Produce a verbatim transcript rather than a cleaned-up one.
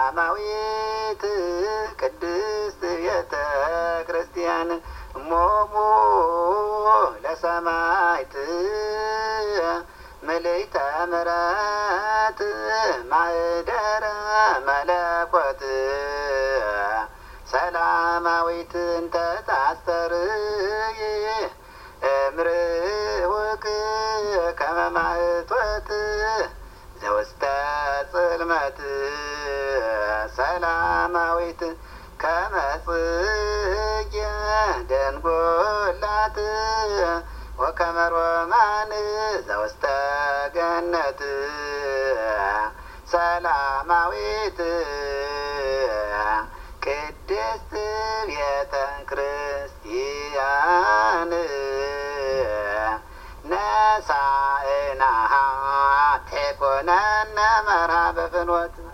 ሰላማዊት ቅድስት ቤተ ክርስቲያን ሞሙ ለሰማዕት ምልዕተ ምሕረት ማኅደረ መለኮት ሰላማዊት እንተ ታስተርይ እምርሁቅ ከመ ማኅቶት ዘውስተ ጽልመት ሰላማዊት ከመ ጽጌ ደንጎላት ወከመ ሮማን ዘውስተ ገነት ሰላማዊት ቅድስት ቤተ ክርስቲያን ነሳእናሃ ቴኮነነ መርሃ በፍኖት